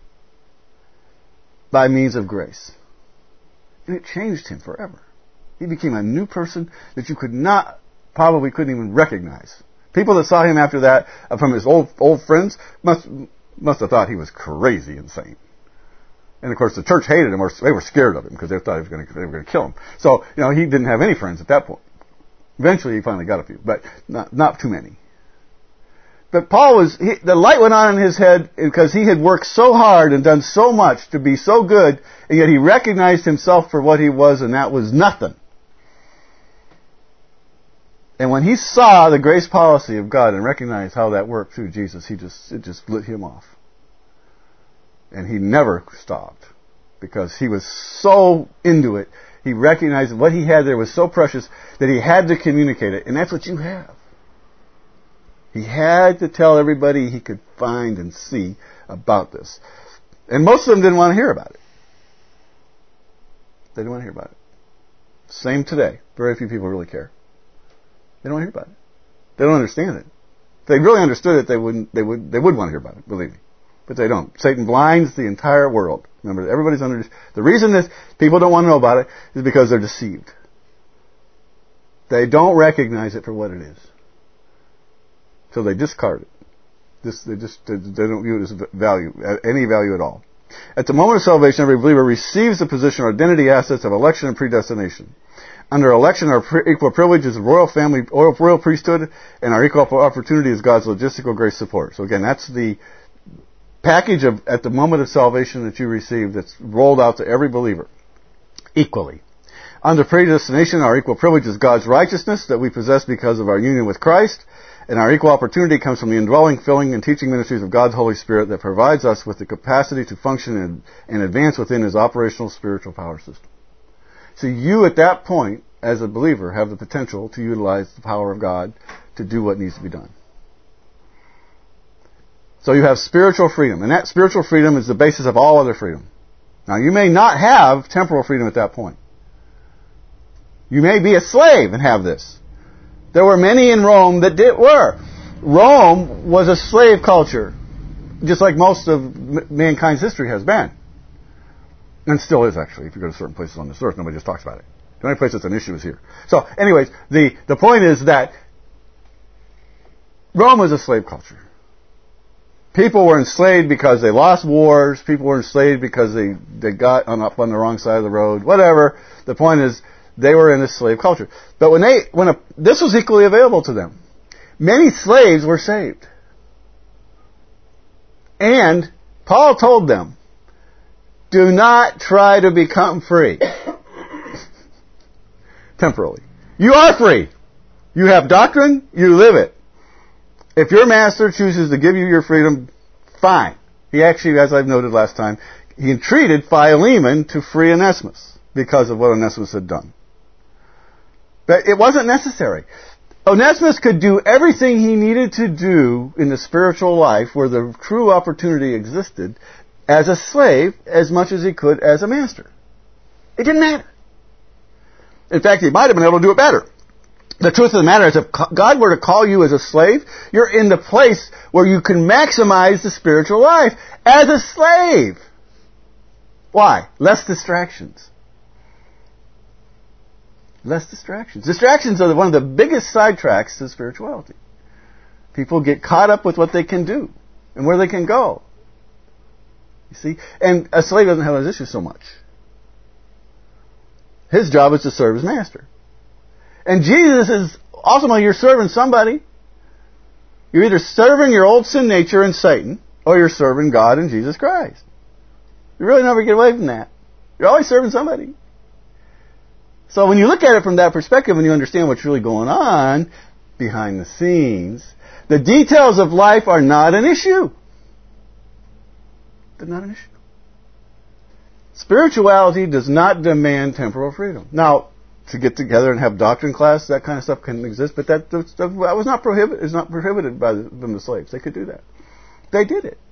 by means of grace. And it changed him forever. He became a new person that you probably couldn't even recognize. People that saw him after that, from his old friends, must have thought he was crazy insane. And of course the church hated him, or they were scared of him because they thought they were going to kill him. So, he didn't have any friends at that point. Eventually he finally got a few, but not too many. But Paul the light went on in his head because he had worked so hard and done so much to be so good, and yet he recognized himself for what he was, and that was nothing. And when he saw the grace policy of God and recognized how that worked through Jesus, it just lit him off. And he never stopped because he was so into it. He recognized what he had there was so precious that he had to communicate it. And that's what you have. He had to tell everybody he could find and see about this. And most of them didn't want to hear about it. They didn't want to hear about it. Same today. Very few people really care. They don't want to hear about it. They don't understand it. If they really understood it, they would want to hear about it, believe me. But they don't. Satan blinds the entire world. Remember, everybody's under... The reason that people don't want to know about it is because they're deceived. They don't recognize it for what it is. So they discard it. They don't view it as any value at all. At the moment of salvation, every believer receives the position or identity assets of election and predestination. Under election, our equal privilege is royal family, royal priesthood, and our equal opportunity is God's logistical grace support. So again, that's the package at the moment of salvation that you receive that's rolled out to every believer equally. Under predestination, our equal privilege is God's righteousness that we possess because of our union with Christ, and our equal opportunity comes from the indwelling, filling, and teaching ministries of God's Holy Spirit that provides us with the capacity to function and advance within His operational spiritual power system. So you, at that point, as a believer, have the potential to utilize the power of God to do what needs to be done. So you have spiritual freedom, and that spiritual freedom is the basis of all other freedom. Now, you may not have temporal freedom at that point. You may be a slave and have this. There were many in Rome that were. Rome was a slave culture, just like most of mankind's history has been. And still is, actually. If you go to certain places on this earth, nobody just talks about it. The only place that's an issue is here. So, anyways, the point is that Rome was a slave culture. People were enslaved because they lost wars. People were enslaved because they got up on the wrong side of the road. Whatever. The point is, they were in a slave culture. But this was equally available to them. Many slaves were saved. And Paul told them, do not try to become free. Temporarily. You are free. You have doctrine, you live it. If your master chooses to give you your freedom, fine. He actually, as I've noted last time, he entreated Philemon to free Onesimus because of what Onesimus had done. But it wasn't necessary. Onesimus could do everything he needed to do in the spiritual life where the true opportunity existed as a slave as much as he could as a master. It didn't matter. In fact, he might have been able to do it better. The truth of the matter is, if God were to call you as a slave, you're in the place where you can maximize the spiritual life as a slave. Why? Less distractions. Less distractions. Distractions are one of the biggest sidetracks to spirituality. People get caught up with what they can do and where they can go. You see? And a slave doesn't have those issues so much. His job is to serve his master. And Jesus is, ultimately, you're serving somebody. You're either serving your old sin nature and Satan, or you're serving God and Jesus Christ. You really never get away from that. You're always serving somebody. So when you look at it from that perspective and you understand what's really going on behind the scenes, the details of life are not an issue. They're not an issue. Spirituality does not demand temporal freedom. Now, to get together and have doctrine class, that kind of stuff can exist, but that was not prohibited. Is not prohibited by the slaves. They could do that. They did it.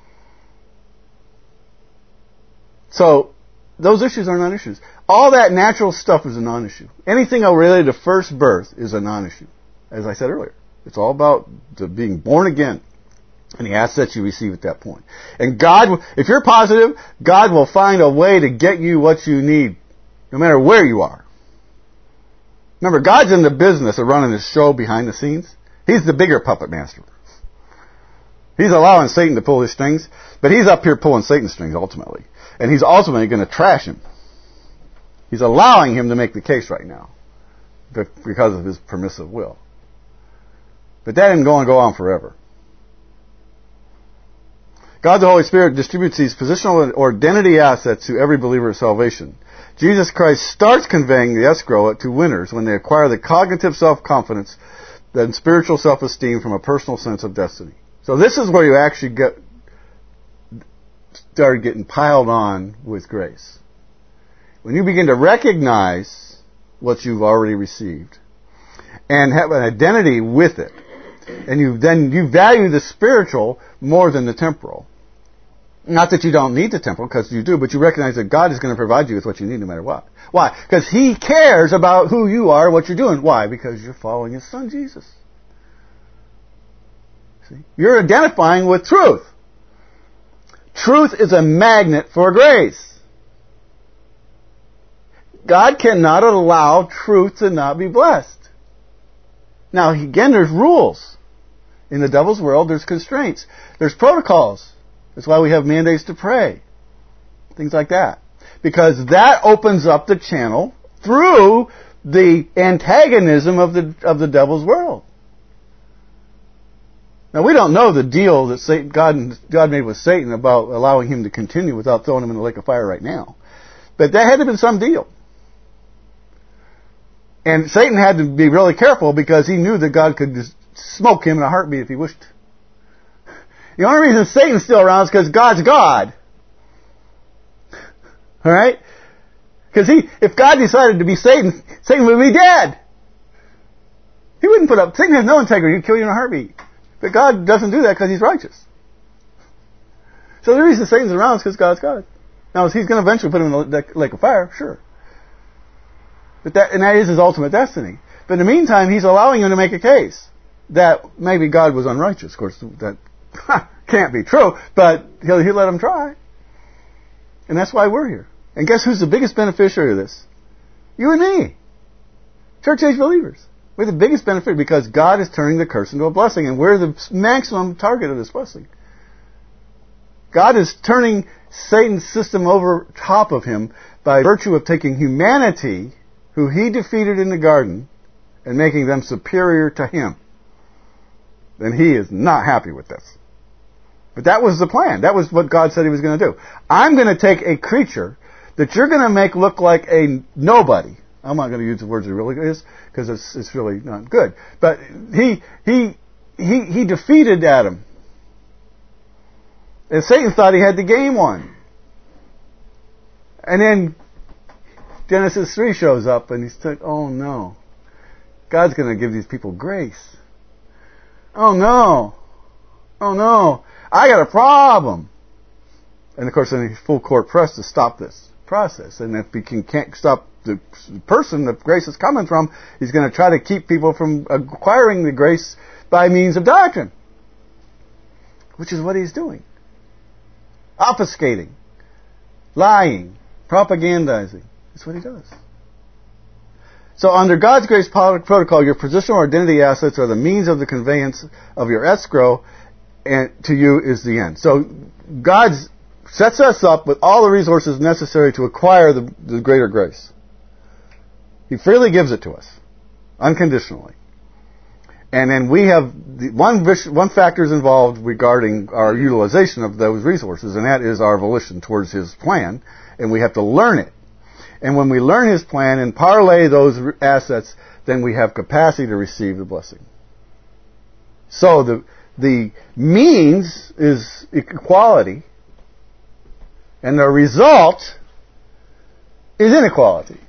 So those issues are non-issues. All that natural stuff is a non-issue. Anything related to first birth is a non-issue. As I said earlier, it's all about being born again and the assets you receive at that point. And God, if you're positive, God will find a way to get you what you need, no matter where you are. Remember, God's in the business of running this show behind the scenes. He's the bigger puppet master. He's allowing Satan to pull his strings, but he's up here pulling Satan's strings ultimately. And he's ultimately going to trash him. He's allowing him to make the case right now because of his permissive will. But that isn't going to go on forever. God the Holy Spirit distributes these positional or identity assets to every believer of salvation. Jesus Christ starts conveying the escrow to winners when they acquire the cognitive self-confidence and spiritual self-esteem from a personal sense of destiny. So this is where you actually start getting piled on with grace. When you begin to recognize what you've already received and have an identity with it, and you value the spiritual more than the temporal. Not that you don't need the temporal, because you do, but you recognize that God is going to provide you with what you need no matter what. Why? Because He cares about who you are, what you're doing. Why? Because you're following His Son, Jesus. See? You're identifying with truth. Truth is a magnet for grace. God cannot allow truth to not be blessed. Now, again, there's rules. In the devil's world, there's constraints. There's protocols. That's why we have mandates to pray. Things like that. Because that opens up the channel through the antagonism of the devil's world. Now, we don't know the deal that God made with Satan about allowing him to continue without throwing him in the lake of fire right now. But that had to have been some deal. And Satan had to be really careful because he knew that God could just smoke him in a heartbeat if he wished. The only reason Satan's still around is because God's God. Alright? Because if God decided to be Satan, Satan would be dead. He wouldn't put up, Satan has no integrity, he'd kill you in a heartbeat. But God doesn't do that because He's righteous. So the reason Satan's around is because God's God. Now, He's going to eventually put him in the lake of fire, sure. But that is His ultimate destiny. But in the meantime, He's allowing him to make a case that maybe God was unrighteous. Of course, that can't be true, but He'll let him try. And that's why we're here. And guess who's the biggest beneficiary of this? You and me. Church age believers. We're the biggest beneficiary because God is turning the curse into a blessing, and we're the maximum target of this blessing. God is turning Satan's system over top of him by virtue of taking humanity, who He defeated in the garden, and making them superior to Him. And He is not happy with this. But that was the plan. That was what God said He was going to do. I'm going to take a creature that you're going to make look like a nobody. I'm not going to use the words it really is, because it's really not good. But he defeated Adam. And Satan thought he had the game won. And then Genesis 3 shows up, and he's like, oh no. God's going to give these people grace. Oh no. Oh no. I got a problem. And of course, then he's full court press to stop this. process. And if he can't stop the person that grace is coming from, he's going to try to keep people from acquiring the grace by means of doctrine. Which is what he's doing. Obfuscating. Lying. Propagandizing. That's what he does. So under God's grace protocol, your positional or identity assets are the means of the conveyance of your escrow, and to you is the end. So God sets us up with all the resources necessary to acquire the greater grace. He freely gives it to us, unconditionally. And then we have one factor is involved regarding our utilization of those resources, and that is our volition towards His plan, and we have to learn it. And when we learn His plan and parlay those assets, then we have capacity to receive the blessing. So the means is equality, and the result is inequality.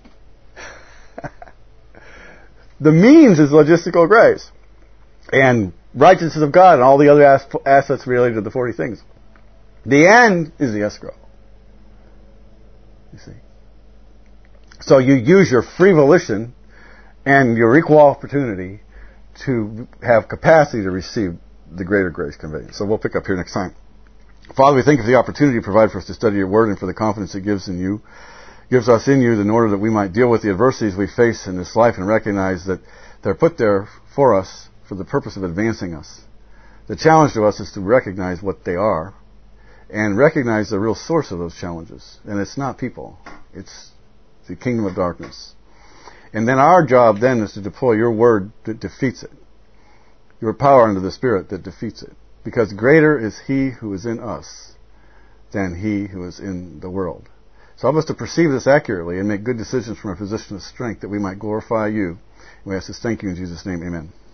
The means is logistical grace, and righteousness of God, and all the other assets related to the 40 things. The end is the escrow. You see. So you use your free volition and your equal opportunity to have capacity to receive the greater grace conveyed. So we'll pick up here next time. Father, we thank you for the opportunity you provide for us to study your word and for the confidence it gives us in you in order that we might deal with the adversities we face in this life and recognize that they're put there for us for the purpose of advancing us. The challenge to us is to recognize what they are and recognize the real source of those challenges. And it's not people. It's the kingdom of darkness. And then our job then is to deploy your word that defeats it. Your power under the Spirit that defeats it. Because greater is He who is in us than he who is in the world. So help us to perceive this accurately and make good decisions from a position of strength that we might glorify you. We ask this, thank you in Jesus' name, amen.